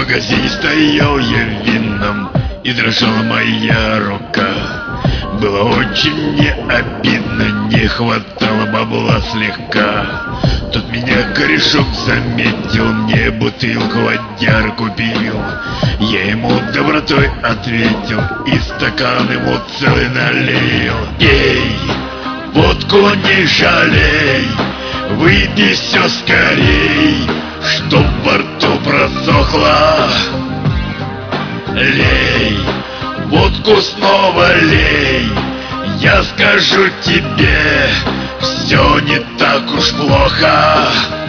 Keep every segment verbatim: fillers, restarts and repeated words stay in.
магазине стоял я в винном, и дрожала моя рука. Было очень мне обидно, не хватало бабла слегка. Тут меня корешок заметил, мне бутылку водяр купил. Я ему добротой ответил и стакан ему целый налил. Пей, водку не жалей, выпей все скорей, чтоб во рту просохло. Лей, водку снова лей, я скажу тебе, все не так уж плохо.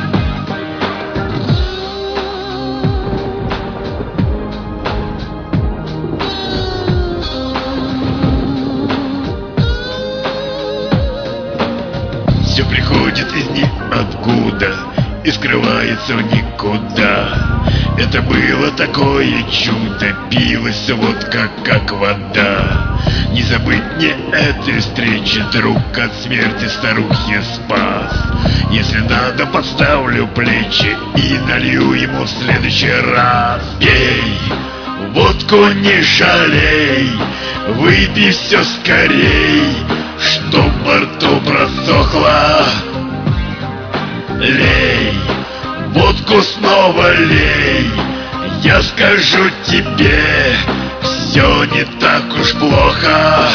Все приходит из ниоткуда и скрывается в никуда. Это было такое чудо, пилась водка как вода. Не забыть мне этой встречи, друг от смерти старухи спас. Если надо, подставлю плечи и налью ему в следующий раз. Пей, водку не жалей, выпей все скорей, чтоб во рту просохло. Лей, водку снова лей, я скажу тебе, все не так уж плохо.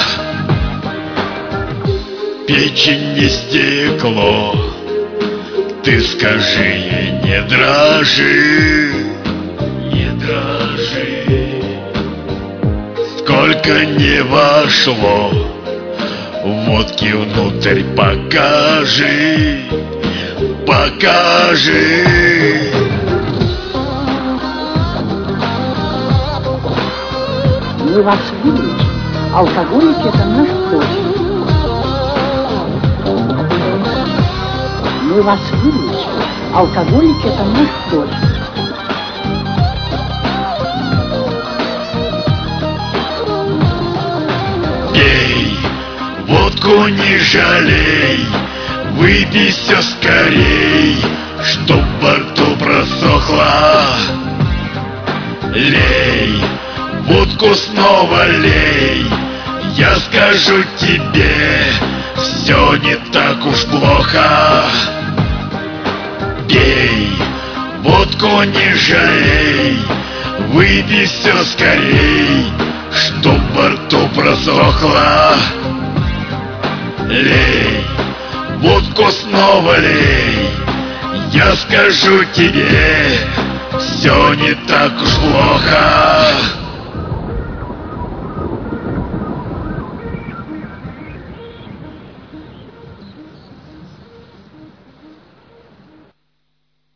Печень не стекло, ты скажи ей, не дрожи, не дрожи. Сколько не вошло водки внутрь, покажи, покажи. Мы вас вылечим. Алкоголик — это наш профиль. Мы вас вылечим. Алкоголик — это наш профиль. Пей, водку не жалей, выпей все скорей, чтоб во рту просохло. Лей, водку снова лей, я скажу тебе, все не так уж плохо. Пей, водку не жалей, выпей все скорей, чтоб во рту просохло. Лей, водку снова лей, я скажу тебе, все не так уж плохо.